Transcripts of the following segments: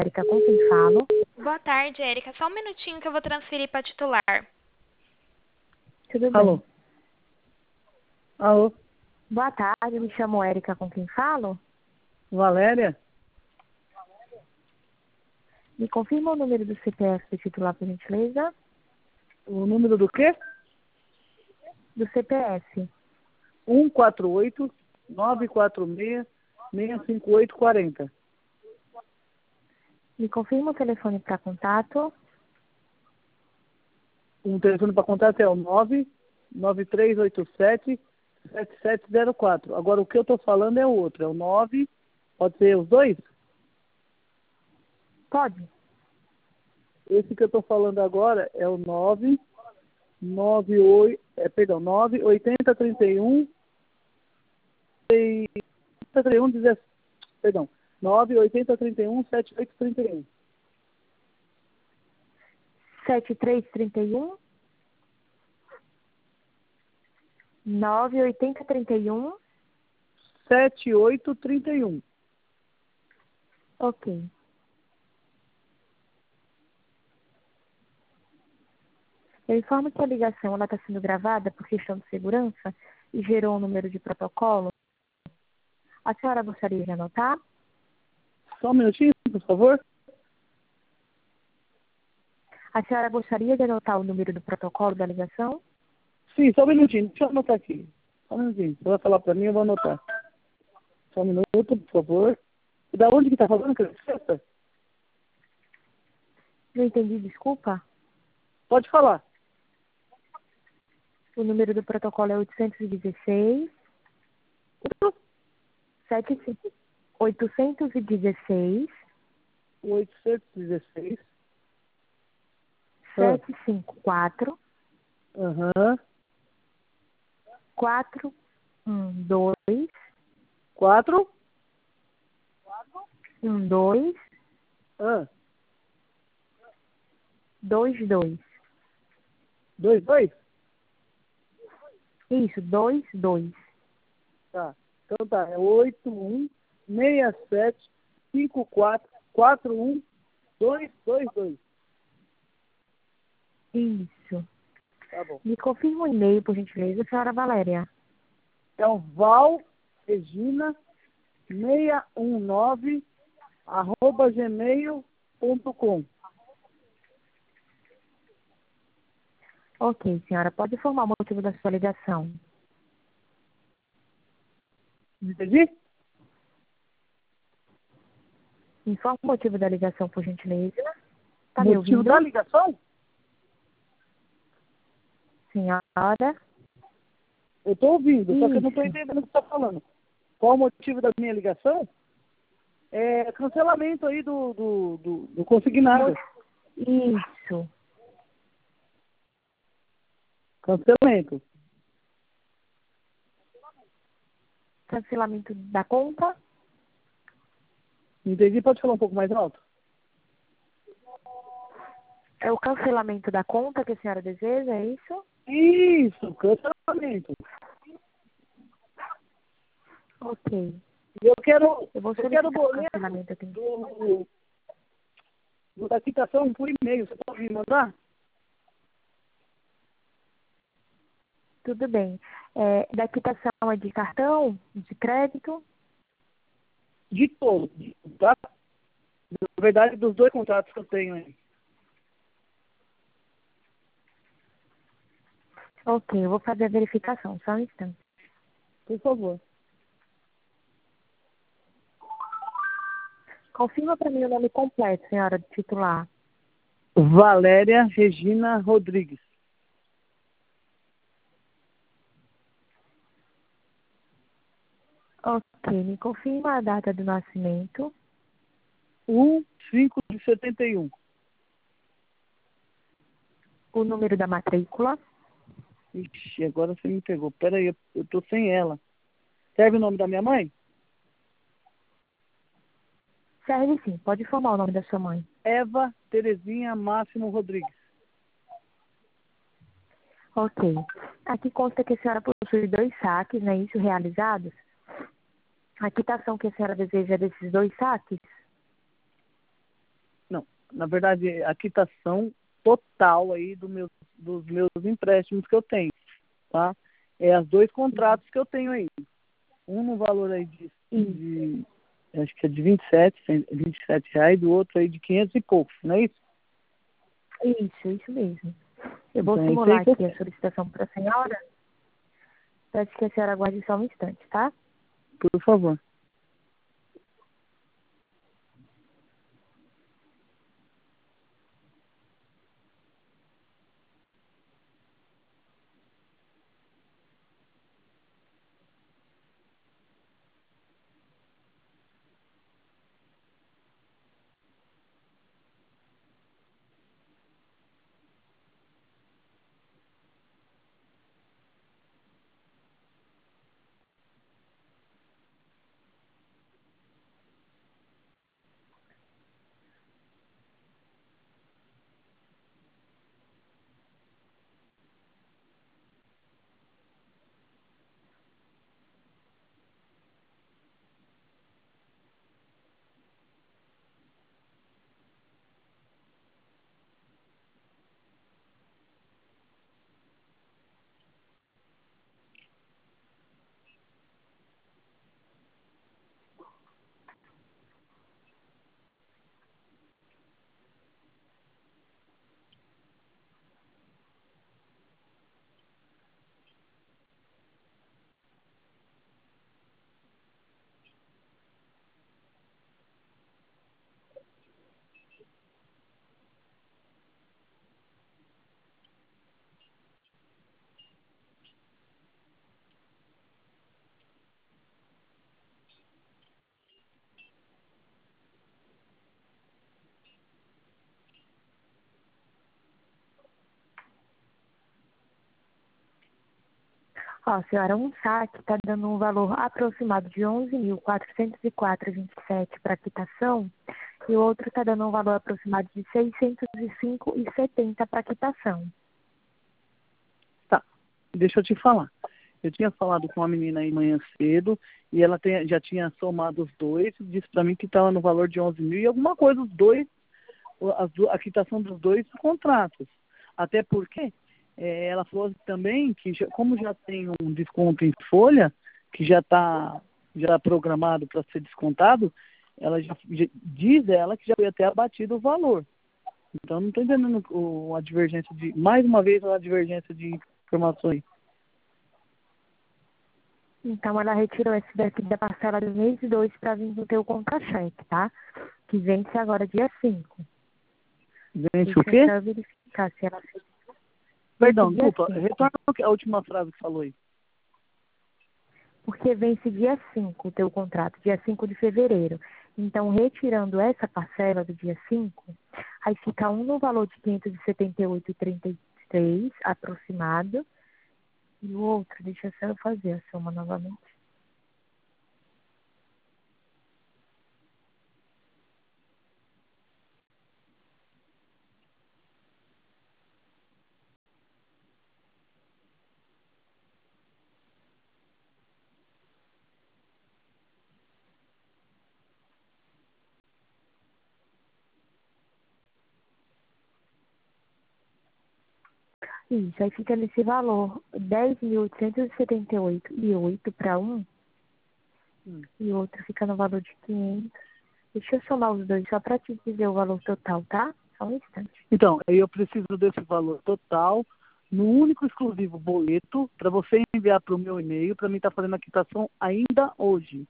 Érica, com quem falo? Boa tarde, Érica. Só um minutinho que eu vou transferir para titular. Tudo Alô? bem. Alô? Boa tarde, me chamo Érica, com quem falo? Valéria? Me confirma o número do CPF do titular, por gentileza? O número do quê? Do CPF. 148-946-65840. Me confirma o telefone para contato? O telefone para contato é o 99387-7704. Agora, o que eu estou falando é o outro. É o 9... Pode ser os dois? Pode. Esse que eu estou falando agora é o 98031 perdão, 98031 7831. 7331 98031. 7831. Ok. Eu informo que a ligação está sendo gravada por questão de segurança e gerou um número de protocolo. A senhora gostaria de anotar? Só um minutinho, por favor. A senhora gostaria de anotar o número do protocolo da ligação? Sim, só um minutinho. Deixa eu anotar aqui. Só um minutinho. Você vai falar para mim, eu vou anotar. Só um minuto, por favor. E da onde que está falando, Criança? Não entendi, desculpa. Pode falar. O número do protocolo é 816 816 816. 754 Aham. 412 4. 12 Ah. 22. 22? Isso, 22. Tá. Então tá. É 816754412222. Isso. Tá bom. Me confirma o e-mail, por gentileza, senhora Valéria. É o valregina619@gmail.com. Ok, senhora, pode informar o motivo da sua ligação. Entendi? Informa o motivo da ligação, por gentileza. Está me Motivo ouvindo? da ligação? Senhora? Eu estou ouvindo, só que eu não estou Isso. entendendo o que você está falando. Qual o motivo da minha ligação? É cancelamento aí do consignado. Isso. Cancelamento. Cancelamento da conta? Entendi? Pode falar um pouco mais alto? É o cancelamento da conta que a senhora deseja, é isso? Isso, cancelamento. Ok. E eu quero Eu o solicitar o boleto cancelamento aqui. da quitação por e-mail. Você pode me mandar? Tudo bem. Da quitação é de cartão, de crédito? De todo, tá? Na verdade, dos dois contratos que eu tenho aí. Ok, eu vou fazer a verificação, só um instante. Por favor. Confirma para mim o nome completo, senhora do titular. Valéria Regina Rodrigues. Ok, me confirma a data do nascimento, 1/5/71. o número da matrícula. Ixi, agora você me pegou. Peraí, eu tô sem ela. Serve o nome da minha mãe? Serve sim, pode informar o nome da sua mãe. Eva Terezinha Máximo Rodrigues. Ok. Aqui consta que a senhora possui 2 saques, né? Isso realizados. A quitação que a senhora deseja é desses 2 saques? Não, na verdade, a quitação total aí dos meus empréstimos que eu tenho, tá? É os 2 contratos que eu tenho aí. Um no valor aí de acho que é de R$ 27 e o outro aí de 500 e poucos, não é isso? Isso mesmo. Eu vou Então, simular aqui a solicitação para a senhora. Peço que a senhora aguarde só um instante, tá? Por favor. Ó, senhora, um saque está dando um valor aproximado de 11.404,27 para quitação e o outro está dando um valor aproximado de 605,70 para quitação. Tá, deixa eu te falar. Eu tinha falado com a menina aí manhã cedo e ela já tinha somado os dois, disse para mim que estava no valor de 11 mil e alguma coisa, os dois, a quitação dos 2 contratos. Até porque ela falou também que, como já tem um desconto em folha, que já está programado para ser descontado, ela diz ela que já foi até abatido o valor. Então, não estou entendendo a divergência mais uma vez, a divergência de informações. Então, ela retirou esse daqui da parcela do mês 2 para vir no teu contra-cheque, tá? Que vence agora dia 5. Vence o quê? Deixa eu verificar se ela fez. Perdão, desculpa. Retorna a última frase que falou aí. Porque vence dia 5 o teu contrato, dia 5 de fevereiro. Então, retirando essa parcela do dia 5, aí fica um no valor de 578,33 aproximado. E o outro, deixa eu só fazer a soma novamente. Isso, aí fica nesse valor 10.878,08 para um. E o outro fica no valor de 500. Deixa eu somar os dois só para te dizer o valor total, tá? Só um instante. Então, aí eu preciso desse valor total no único exclusivo boleto para você enviar para o meu e-mail para mim estar fazendo a quitação ainda hoje.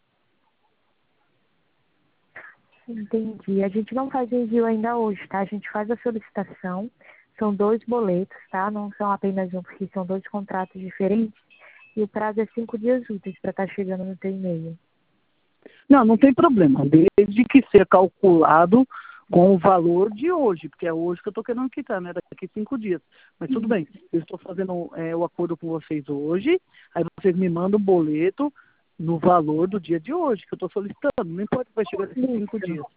Entendi. A gente não faz envio ainda hoje, tá? A gente faz a solicitação. São 2 boletos, tá? Não são apenas um, porque são 2 contratos diferentes. E o prazo é 5 dias úteis para estar chegando no teu e-mail. Não tem problema. Desde que seja calculado com o valor de hoje, porque é hoje que eu estou querendo quitar, né? Daqui 5 dias. Mas tudo bem. Eu estou fazendo o acordo com vocês hoje, aí vocês me mandam o boleto no valor do dia de hoje, que eu estou solicitando. Não importa que vai chegar daqui 5 dias.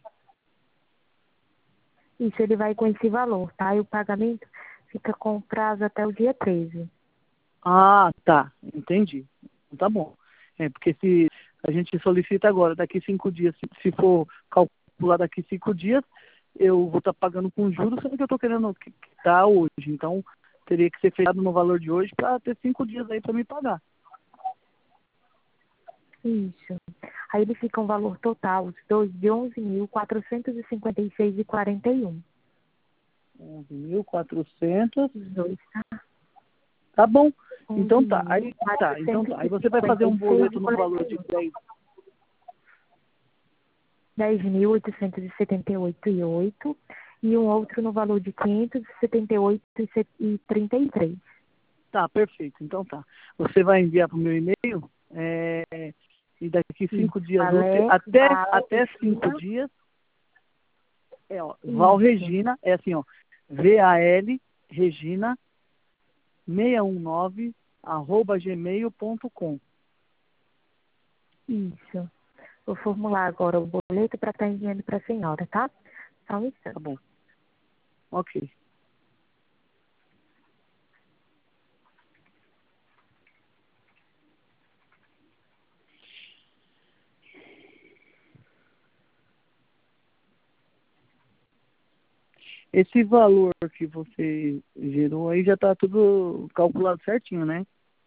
Isso, ele vai com esse valor, tá? E o pagamento fica com prazo até o dia 13. Ah, tá. Entendi. Tá bom. Porque se a gente solicita agora, daqui 5 dias, se for pular daqui 5 dias, eu vou estar pagando com juros, sendo que eu estou querendo quitar hoje. Então, teria que ser fechado no valor de hoje para ter 5 dias aí para me pagar. Isso. Aí ele fica um valor total, os dois, de 11.456,41. 11.400. Os dois, tá? Tá bom. Então tá. Aí você vai fazer um boleto no valor de 10.878,08 e um outro no valor de 578,33. Tá, perfeito. Então tá. Você vai enviar para o meu e-mail e daqui 5 dias até 5 dias Val Regina, é assim, ó, VAL Regina 619 @gmail.com. Isso. Vou formular agora o boleto para estar enviando para a senhora, tá? Só um instante. Tá bom. Ok. Esse valor que você gerou aí já está tudo calculado certinho, né?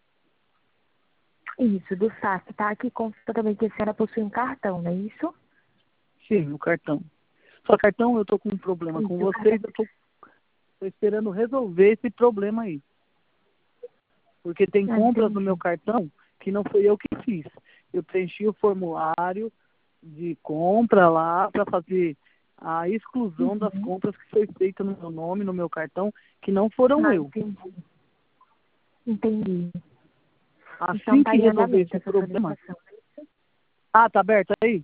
Isso, do saque, tá? Aqui consta também que a senhora possui um cartão, não é isso? Sim, o cartão. Só cartão eu tô com um problema com vocês, eu tô esperando resolver esse problema aí. Porque tem compras no meu cartão que não foi eu que fiz. Eu preenchi o formulário de compra lá para fazer a exclusão das compras que foi feita no meu nome, no meu cartão, que não foram eu. Entendi. Assim Então, tá que em resolver andamento esse essa problema. solicitação. Ah, tá aberto aí?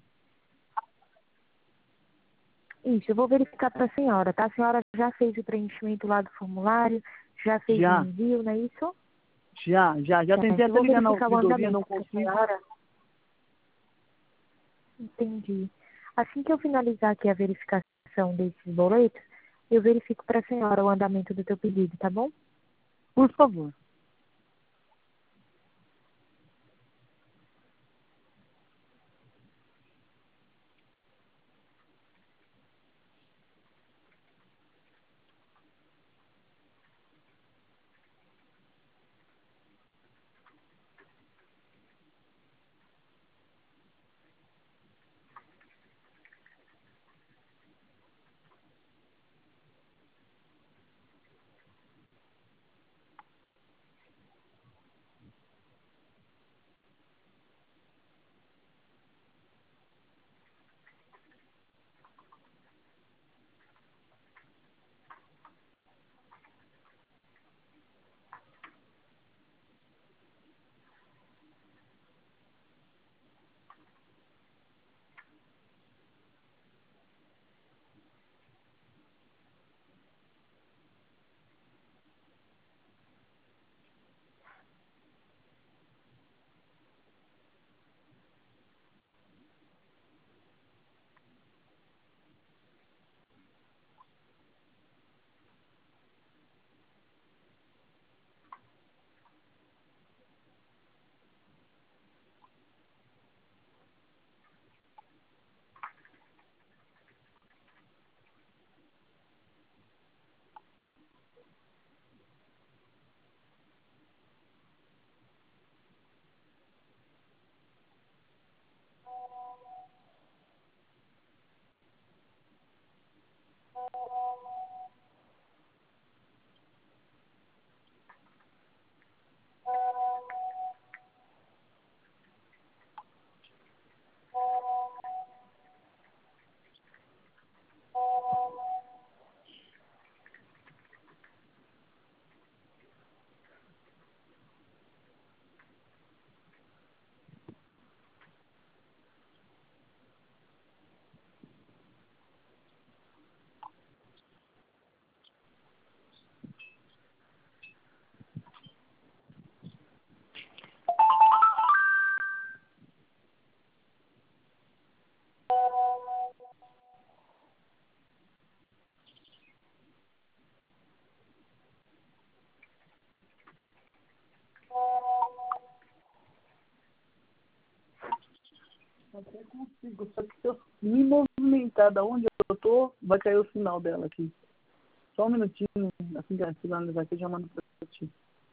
Isso, eu vou verificar para a senhora, tá? A senhora já fez o preenchimento lá do formulário, já fez o envio, não é isso? Já tentei até ligar na verificar o ouvidoria, não andamento pra consigo. senhora. Entendi. Assim que eu finalizar aqui a verificação desses boletos, eu verifico para a senhora o andamento do teu pedido, tá bom? Por favor. Até consigo, só que se eu me movimentar sentada onde eu tô, vai cair o sinal dela aqui. Só um minutinho, assim que ela finalizar aqui, eu já mando pra ti.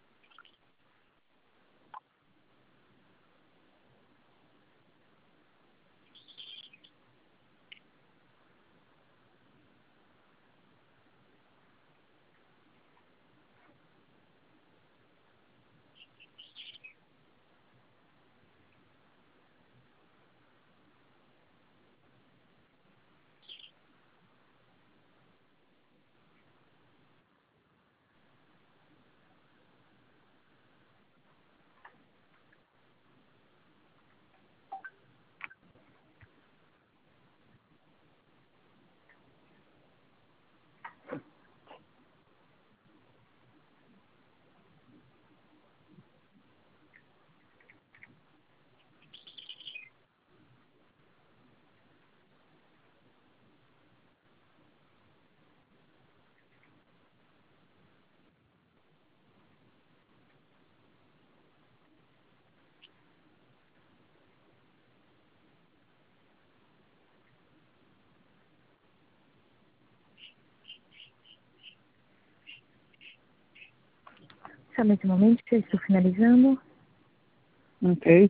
Somente um momento, eu estou finalizando. Ok.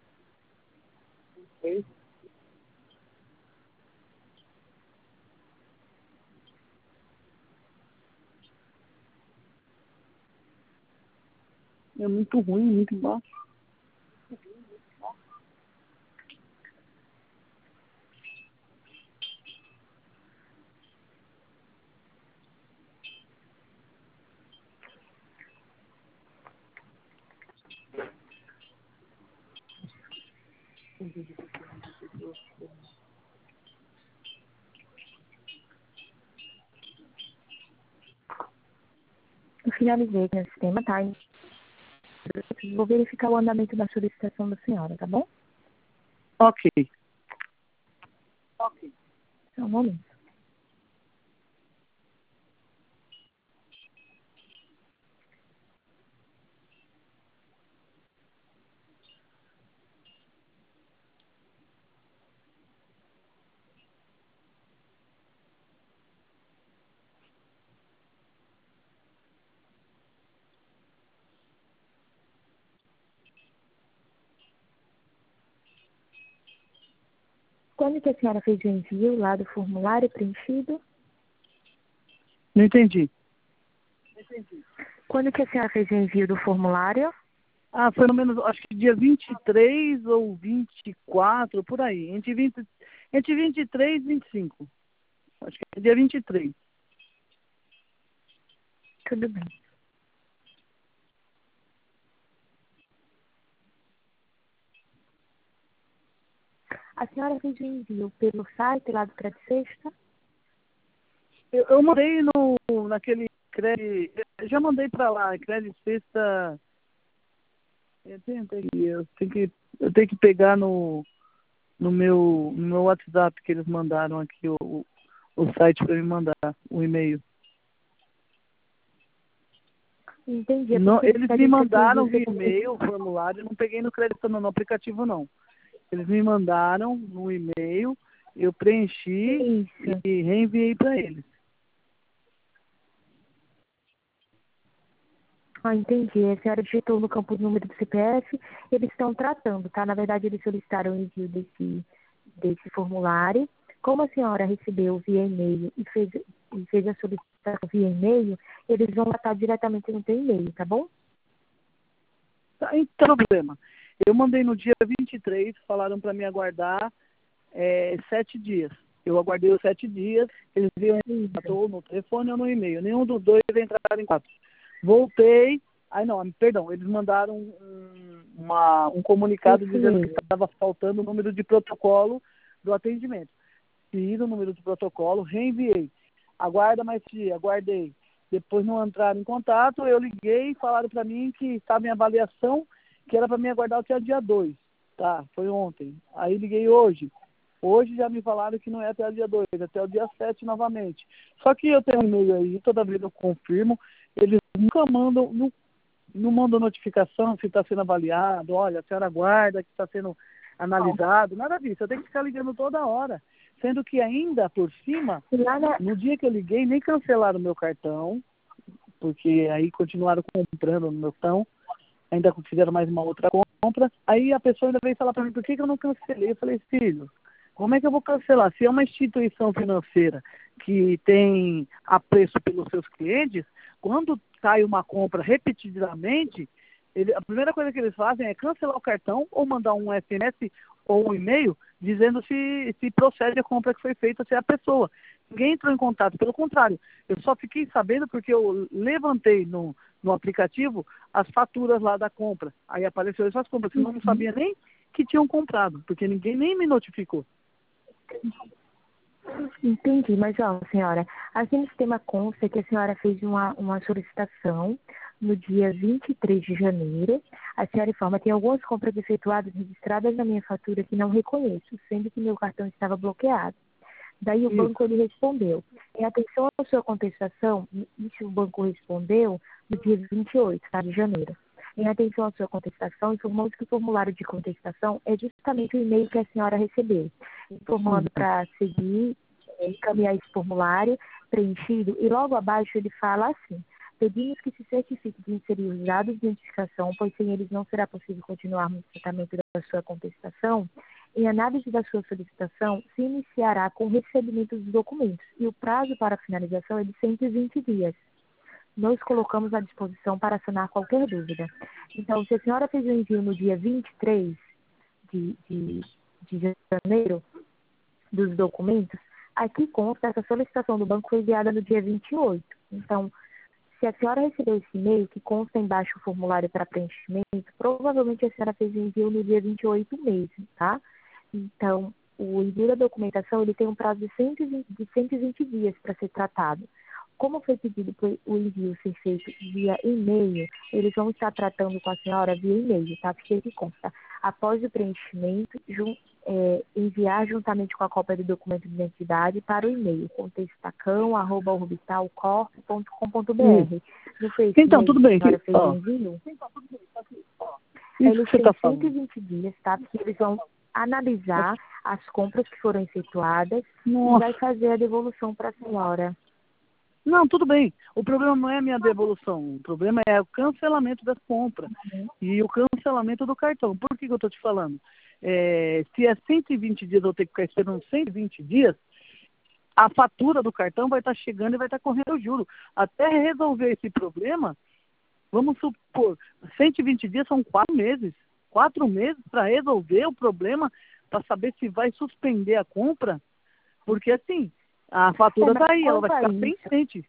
É muito ruim, muito baixo. Eu finalizei aqui no sistema, tá? Vou verificar o andamento da solicitação da senhora, tá bom? Ok. Só um momento. Quando que a senhora fez o envio lá do formulário preenchido? Não entendi. Quando que a senhora fez o envio do formulário? Ah, foi no menos, acho que dia 23 ou 24, por aí. Entre 23 e 25. Acho que é dia 23. Tudo bem. A senhora fez o envio pelo site lá do Crédito Sexta? Eu mandei naquele crédito, já mandei para lá, crédito sexta. Eu tenho que pegar no meu WhatsApp que eles mandaram aqui o site para me mandar, o e-mail. Entendi. É Não, porque eles a me gente aqui mandaram envia via e-mail o formulário, eu não peguei no crédito no aplicativo não. Eles me mandaram no e-mail, eu preenchi isso. e reenviei para eles. Ah, entendi. A senhora digitou no campo o número do CPF, eles estão tratando, tá? Na verdade, eles solicitaram o envio desse formulário. Como a senhora recebeu via e-mail e fez a solicitação via e-mail, eles vão tratar diretamente no seu e-mail, tá bom? Tá, então, problema. Eu mandei no dia 23, falaram para me aguardar 7 dias. Eu aguardei os 7 dias, eles viram Isso. no telefone ou no e-mail. Nenhum dos dois entraram em contato. Voltei, perdão, eles mandaram um comunicado Isso dizendo que mesmo. estava faltando o número de protocolo do atendimento. Fiz o número de protocolo, reenviei. Aguarda mais dia, aguardei. Depois não entraram em contato, eu liguei e falaram para mim que estava em avaliação, que era para mim aguardar até o dia 2. Tá, foi ontem. Aí liguei hoje. Hoje já me falaram que não é até o dia 2, é até o dia 7 novamente. Só que eu tenho um e-mail aí, toda vez eu confirmo, eles nunca mandam, não mandam notificação se está sendo avaliado, olha, a senhora aguarda que está sendo analisado, nada disso. Eu tenho que ficar ligando toda hora. Sendo que ainda por cima, no dia que eu liguei, nem cancelaram o meu cartão, porque aí continuaram comprando no meu cartão, ainda fizeram mais uma outra compra. Aí a pessoa ainda veio falar para mim, por que eu não cancelei? Eu falei, filho, como é que eu vou cancelar? Se é uma instituição financeira que tem apreço pelos seus clientes, quando cai uma compra repetidamente, a primeira coisa que eles fazem é cancelar o cartão ou mandar um SMS ou um e-mail dizendo se procede a compra que foi feita, se é a pessoa. Ninguém entrou em contato, pelo contrário. Eu só fiquei sabendo porque eu levantei no aplicativo as faturas lá da compra. Aí apareceu essas compras, senão eu não sabia nem que tinham comprado, porque ninguém nem me notificou. Entendi, mas ó, senhora, aqui no sistema consta que a senhora fez uma solicitação no dia 23 de janeiro. A senhora informa que tem algumas compras efetuadas registradas na minha fatura que não reconheço, sendo que meu cartão estava bloqueado. Daí o banco ele respondeu. Em atenção à sua contestação, isso o banco respondeu no dia 28, tá, de janeiro. Em atenção à sua contestação, informamos que o formulário de contestação é justamente o e-mail que a senhora recebeu, informando para seguir, encaminhar esse formulário preenchido, e logo abaixo ele fala assim: pedimos que se certifique de inserir os dados de identificação, pois sem eles não será possível continuarmos o tratamento da sua contestação. Em análise da sua solicitação, se iniciará com o recebimento dos documentos, e o prazo para a finalização é de 120 dias. Nós colocamos à disposição para sanar qualquer dúvida. Então, se a senhora fez o envio no dia 23 de janeiro dos documentos, aqui consta que a solicitação do banco foi enviada no dia 28. Então, se a senhora recebeu esse e-mail, que consta embaixo o formulário para preenchimento, provavelmente a senhora fez o envio no dia 28 mesmo, tá? Então, o envio da documentação ele tem um prazo de 120 dias para ser tratado. Como foi pedido para o envio ser feito via e-mail, eles vão estar tratando com a senhora via e-mail, tá? Porque aqui consta, após o preenchimento, enviar juntamente com a cópia do documento de identidade para o e-mail, contestacão@orbitalcorp.com.br. Não foi esse Então, e-mail tudo que a bem. senhora fez o envio? Eles Isso que você têm está falando. 120 dias, tá? Porque eles vão analisar as compras que foram efetuadas e vai fazer a devolução para a senhora. Não, tudo bem. O problema não é a minha devolução. O problema é o cancelamento da compra e o cancelamento do cartão. Por que eu estou te falando? Se é 120 dias, eu tenho que ficar esperando 120 dias, a fatura do cartão vai estar chegando e vai estar correndo o juro. Até resolver esse problema, vamos supor, 120 dias são 4 meses. 4 meses para resolver o problema, para saber se vai suspender a compra. Porque assim, a fatura está aí, ela vai ficar pendente.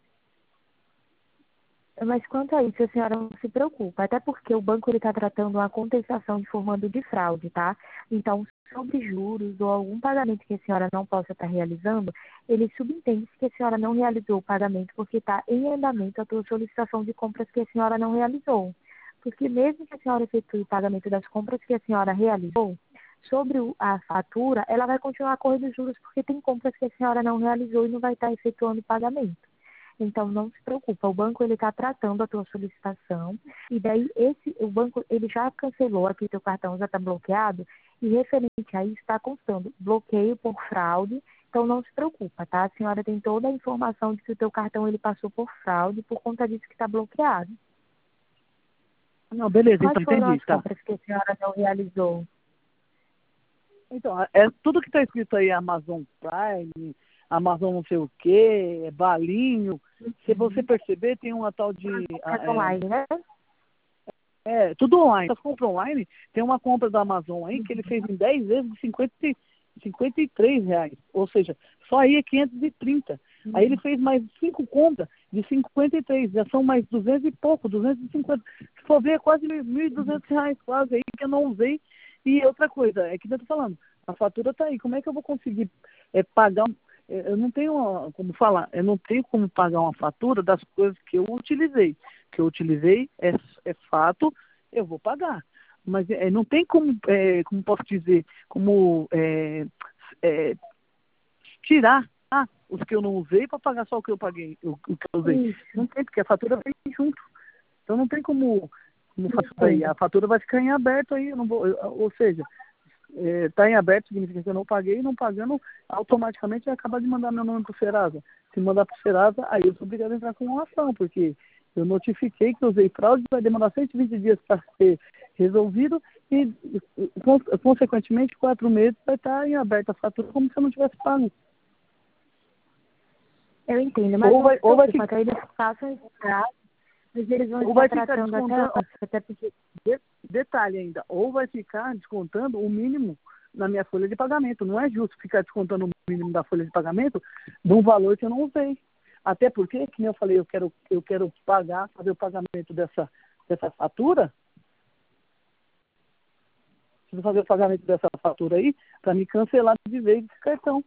Mas quanto a isso, a senhora não se preocupa, até porque o banco está tratando uma contestação informando de fraude, tá? Então, sobre juros ou algum pagamento que a senhora não possa estar realizando, ele subentende que a senhora não realizou o pagamento porque está em andamento a sua solicitação de compras que a senhora não realizou. Porque mesmo que a senhora efetue o pagamento das compras que a senhora realizou, sobre a fatura, ela vai continuar correndo juros porque tem compras que a senhora não realizou e não vai estar efetuando o pagamento. Então, não se preocupa, o banco ele está tratando a tua solicitação e daí o banco ele já cancelou aqui, teu cartão já está bloqueado e referente a isso está constando bloqueio por fraude, então não se preocupa, tá? A senhora tem toda a informação de que o teu cartão ele passou por fraude por conta disso que está bloqueado. Não, beleza, Quais então foram entendi, as tá. compras que a senhora não realizou? Então, tudo que está escrito aí, Amazon Prime, Amazon não sei o quê, balinho. Se você perceber, tem uma tal de... online, né? Tudo online. As compras online, tem uma compra da Amazon aí que ele fez em 10 vezes de R$ 53. Ou seja, só aí é 530. Aí ele fez mais 5 compras de 53. Já são mais 200 e pouco, 250. Se for ver, é quase R$ 1.200, quase aí que eu não usei. E outra coisa, é que eu tô falando, a fatura tá aí. Como é que eu vou conseguir pagar? Eu não tenho como falar, eu não tenho como pagar uma fatura das coisas que eu utilizei. Que eu utilizei é fato, eu vou pagar. Mas não tem como, como posso dizer, como tirar os que eu não usei para pagar só o que eu paguei, o que eu usei. Isso. Não tem, porque a fatura vem junto. Então não tem como fazer isso aí. A fatura vai ficar em aberto aí, eu não vou, ou seja, Está em aberto significa que eu não paguei, não pagando, automaticamente vai acabar de mandar meu nome para o Serasa. Se mandar para o Serasa, aí eu sou obrigado a entrar com uma ação, porque eu notifiquei que eu usei fraude, vai demorar 120 dias para ser resolvido e, consequentemente, 4 meses vai estar em aberta a fatura como se eu não tivesse pago. Eu entendo, mas ou vai ficar... eles façam esse prazo, mas eles vão ou vai estar ficar tratando até porque... Detalhe ainda, ou vai ficar descontando o mínimo na minha folha de pagamento. Não é justo ficar descontando o mínimo da folha de pagamento de um valor que eu não usei. Até porque, como eu falei, eu quero pagar, fazer o pagamento dessa fatura. Preciso fazer o pagamento dessa fatura aí para me cancelar de vez esse cartão.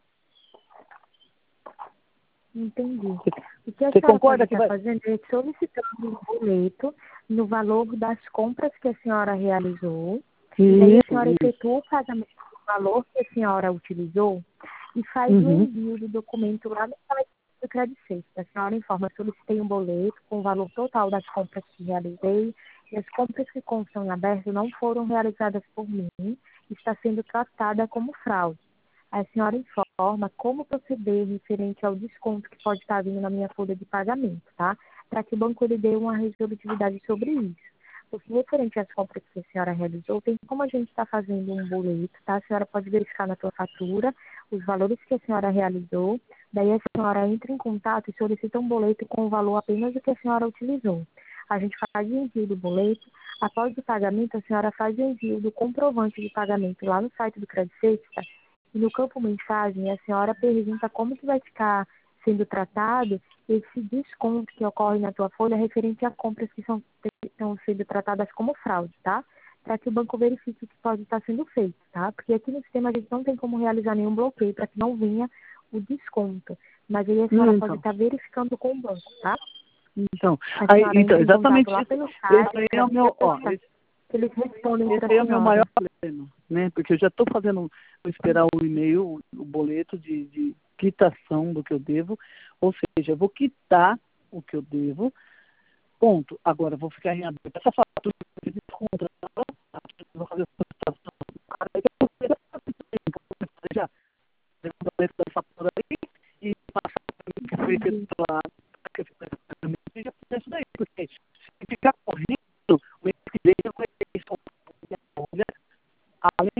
Entendi. O que a Você senhora concorda pode que estar vai... fazendo é solicitando um boleto no valor das compras que a senhora realizou. E daí a senhora efetua o pagamento do valor que a senhora utilizou e faz o envio do documento lá no site do Credit Safe. A senhora informa: solicitei um boleto com o valor total das compras que realizei e as compras que constam em aberto não foram realizadas por mim, está sendo tratada como fraude. A senhora informa como proceder referente ao desconto que pode estar vindo na minha folha de pagamento, tá? Para que o banco lhe dê uma resolutividade sobre isso. Porque referente às compras que a senhora realizou, tem como a gente está fazendo um boleto, tá? A senhora pode verificar na sua fatura os valores que a senhora realizou, daí a senhora entra em contato e solicita um boleto com o valor apenas do que a senhora utilizou. A gente faz o envio do boleto, após o pagamento, a senhora faz o envio do comprovante de pagamento lá no site do Credit Safe, tá? E no campo mensagem, a senhora pergunta como que vai ficar sendo tratado esse desconto que ocorre na tua folha referente a compras que estão sendo tratadas como fraude, tá? Para que o banco verifique o que pode estar sendo feito, tá? Porque aqui no sistema a gente não tem como realizar nenhum bloqueio para que não venha o desconto. Mas aí a senhora pode estar verificando com o banco, tá? Então, A senhora entra em exatamente contato lá isso. pelo site, Esse aí é o meu... eles respondem Esse para aí a é o meu senhora. maior problema, né? Porque eu já estou fazendo, vou esperar o e-mail, o boleto de quitação do que eu devo, ou seja, eu vou quitar o que eu devo, ponto. Agora, eu vou ficar em aberto. Essa fatura que eu desconto, eu vou fazer a quitação. Aí eu vou fazer já o boleto da fatura aí e passar para mim que foi feito lá, que eu fiz e já fiz isso daí, porque se ficar correndo, o mês que vem eu vou ter que olha, além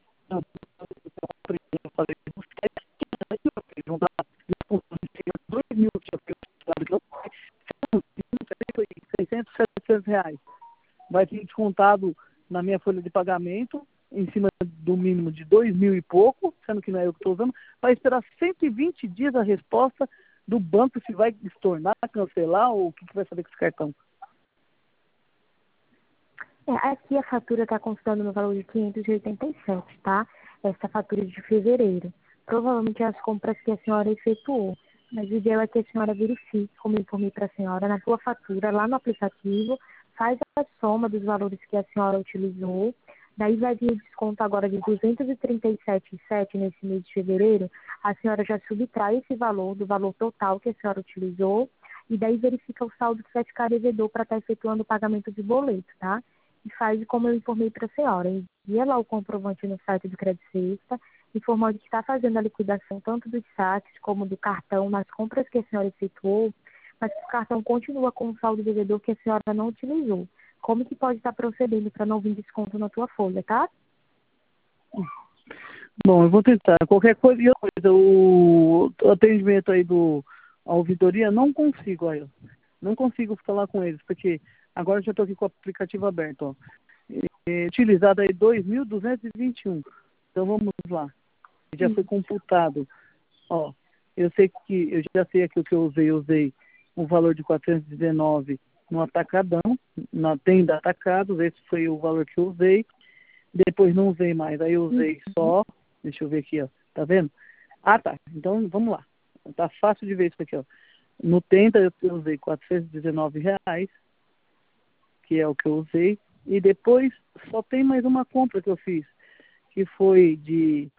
de fazer os testes, vão dar 2 mil que eu foi 600, 700 reais. Vai ter descontado na minha folha de pagamento, em cima do mínimo de 2 mil e pouco, sendo que não é eu que estou usando, vai esperar 120 dias a resposta do banco se vai estornar, cancelar ou o que vai fazer com esse cartão. Aqui a fatura está constando no valor de 587, tá? Essa fatura de fevereiro. Provavelmente as compras que a senhora efetuou. Mas o ideal é que a senhora verifique, como eu informei para a senhora, na sua fatura, lá no aplicativo, faz a soma dos valores que a senhora utilizou. Daí vai vir o desconto agora de 237,7 nesse mês de fevereiro. A senhora já subtrai esse valor do valor total que a senhora utilizou. E daí verifica o saldo que vai ficar devedor para estar efetuando o pagamento de boleto, tá? E faz como eu informei para a senhora. Envia lá o comprovante no site do Credit Safe, informando que está fazendo a liquidação tanto dos saques como do cartão nas compras que a senhora efetuou, mas que o cartão continua com o saldo devedor que a senhora não utilizou. Como que pode estar procedendo para não vir desconto na tua folha, tá? Bom, eu vou tentar. Qualquer coisa, o atendimento aí a ouvidoria, não consigo, aí, não consigo falar com eles, porque agora eu já estou aqui com o aplicativo aberto, ó. Utilizado aí 2.221. Então vamos lá. Já foi computado. Ó, eu já sei aqui o que eu usei um valor de 419 no atacadão, na tenda atacado, esse foi o valor que eu usei. Depois não usei mais, aí eu usei só, deixa eu ver aqui, ó, tá vendo? Ah, tá, então vamos lá. Tá fácil de ver isso aqui, ó. No tenda eu usei R$ 419, que é o que eu usei, e depois só tem mais uma compra que eu fiz, que foi de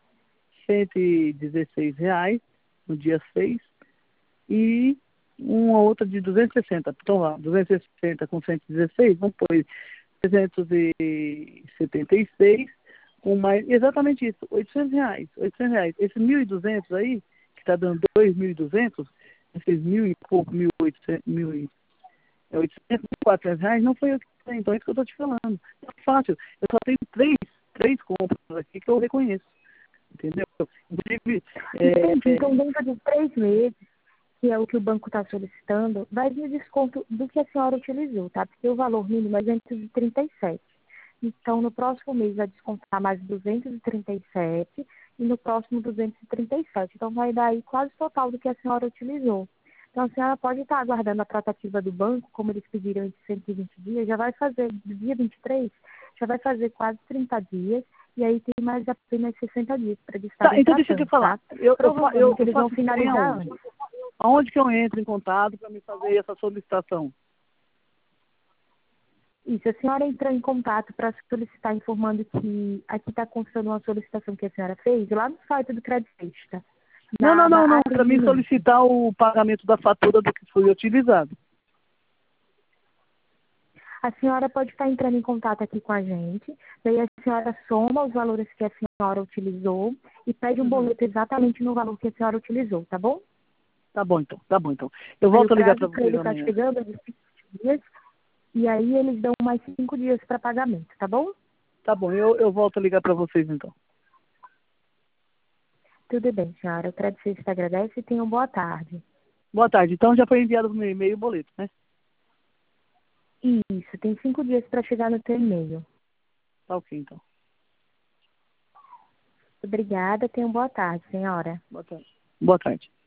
R$ 116 no dia 6 e uma outra de 260. Então lá, 260 com 116, vamos pôr 376 com mais, exatamente isso, R$ 800. R$ 800. Esse 1.200 aí, que está dando 2.200, esses mil e pouco, 1.800, 800, R$ 400, não foi eu que tenho, então é isso que eu estou te falando. É fácil, eu só tenho três compras aqui que eu reconheço, entendeu? Inclusive, Entendi. Então, dentro de 3 meses, que é o que o banco está solicitando, vai vir o desconto do que a senhora utilizou, tá? Porque o valor mínimo é 237. Então, no próximo mês vai descontar mais 237 e no próximo 237. Então, vai dar aí quase o total do que a senhora utilizou. Então, a senhora pode estar aguardando a tratativa do banco, como eles pediram de 120 dias, já vai fazer, do dia 23, já vai fazer quase 30 dias, e aí tem mais apenas 60 dias para eles estarem então deixa eu te falar. tá? Eu Provavelmente eles vão faço finalizar antes. aonde que eu entro em contato para me fazer essa solicitação? Isso, a senhora entrou em contato para solicitar, informando que aqui está constando uma solicitação que a senhora fez, lá no site do Creditista. Não. Para mim solicitar o pagamento da fatura do que foi utilizado. A senhora pode estar entrando em contato aqui com a gente, daí a senhora soma os valores que a senhora utilizou e pede um boleto exatamente no valor que a senhora utilizou, tá bom? Tá bom então. Eu volto a ligar para vocês Ele está amanhã. chegando a 5 dias, e aí eles dão mais 5 dias para pagamento, tá bom? Tá bom, eu volto a ligar para vocês então. Tudo bem, senhora. O Creditista agradece e tenham boa tarde. Boa tarde. Então já foi enviado no meu e-mail o boleto, né? Isso, tem 5 dias para chegar no teu e-mail. Tá ok, então. Obrigada, tenham boa tarde, senhora. Boa tarde. Boa tarde.